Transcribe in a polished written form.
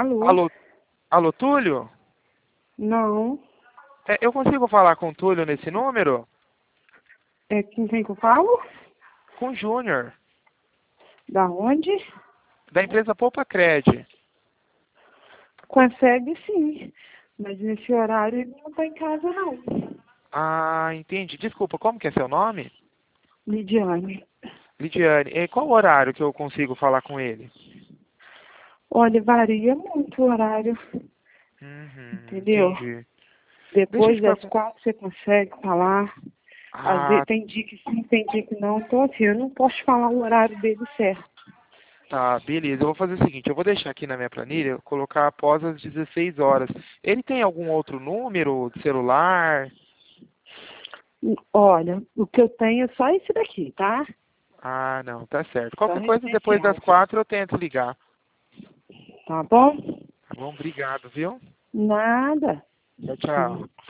Alô? Alô, alô, Túlio? Não. Eu consigo falar com o Túlio nesse número? É com quem que eu falo? Com o Júnior, Da onde? da empresa Poupa Cred. Consegue sim. Mas nesse horário ele não tá em casa, não. Ah, entendi. Desculpa, como que é seu nome? Lidiane. Lidiane. E qual o horário que eu consigo falar com ele? Olha, varia muito o horário. Entendeu? Entendi. Deixa eu Depois te das perguntar. 4 você consegue falar. Às vezes Ah, tem dia que sim, tem dia que não. Então assim, eu não posso te falar o horário dele certo. tá, beleza. Eu vou fazer o seguinte, eu vou deixar aqui na minha planilha, colocar após as 16 horas. Ele tem algum outro número de celular? Olha, o que eu tenho é só esse daqui, tá? Ah, não, tá certo. Só Qualquer coisa depois das residencial. 4 eu tento ligar. Tá bom? Tá bom? Obrigado, viu? Nada. Tchau, tchau.